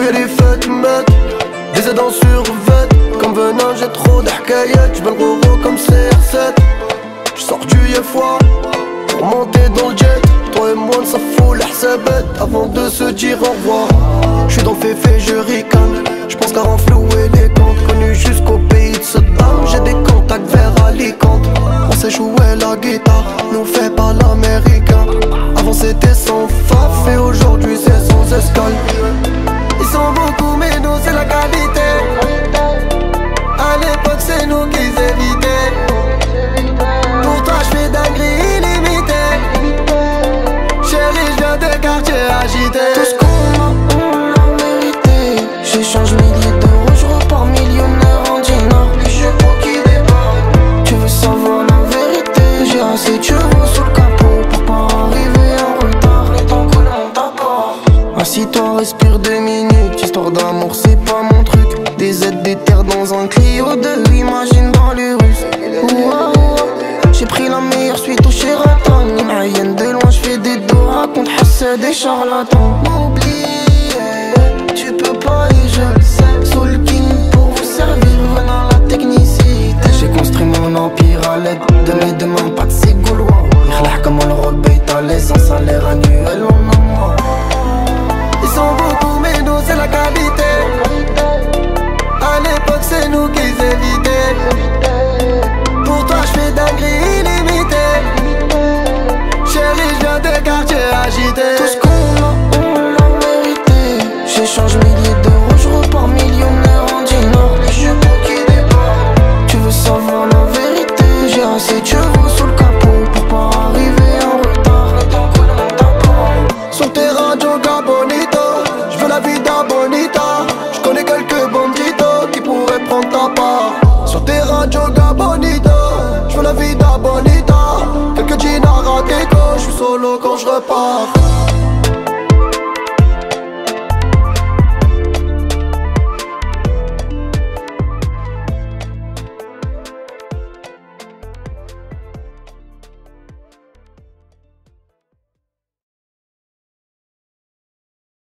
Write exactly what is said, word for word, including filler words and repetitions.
y'a des fêtes mec, des aidants sur vêt. Comme venin j'ai trop d'hakayettes, j'bais le roro comme C R sept. J'sors du Yefoua pour monter dans le jet. Toi et moi ça fout l'hsabet avant de se dire au revoir. J'suis dans le féfé, je ricane, j'pense qu'à renflouer les comptes. Connu jusqu'au pays de Saddam, j'ai des contacts vers Alicante. On sait jouer la guitare, nous fait pas l'américain. Avant c'était sans faf et aujourd'hui c'est sans escale. Ils sont beaucoup mais nous c'est la qualité. À l'époque c'est nous qui évitaient. Pour toi j'fais dinguerie illimitée. Chérie j'viens des quartiers agités. Tout ce qu'on a, on la vérité. J'échange milliers d'euros, j'repars millionnaire en dinar. Et je vois qui débarque. Tu veux savoir la vérité? J'ai assez de chevaux sous le capot pour pas arriver en retard. Et ton coup on t'apporte. Assis-toi, respire deux minutes. Histoire d'amour c'est pas mon truc. Des aides, des terres dans un Clio deux. Imagine dans les Russes. J'ai pris la meilleure suite au Sheraton. Une de loin j'fais des dos. Raconte Hassad des charlatans. M'oublier, tu peux pas et je le sais. Soul King pour vous servir, venant la technicité. J'ai construit mon empire à l'aide de mes deux mains, pas de ces gaulois. Y'rlah comme on le rock bait à l'aise, un salaire annuel en un mois. Ils sont beaucoup mais nous c'est la qualité. À l'époque c'est nous qui évitaient. Pour toi j'fais dinguerie illimitée. Chérie j'viens des quartiers agités. Tout ce qu'on a, on l'a mérité. J'échange milliers d'euros, j'repars millionnaire en dinar. Et je vois qui débarque. Tu veux savoir la vérité? J'ai assez de chevaux sous le capot pour pas arriver en retard. Et ton coup on t'apporte. Sur le terrain Joga Bonito, j'veux la vie d'un bonita. J'connais quelques banditos qui pourraient prendre ta part. Sur le terrain Joga Bonito, j'veux la vie d'un bonita. Quelques jeans à ratéco, j'suis solo quand j'repars.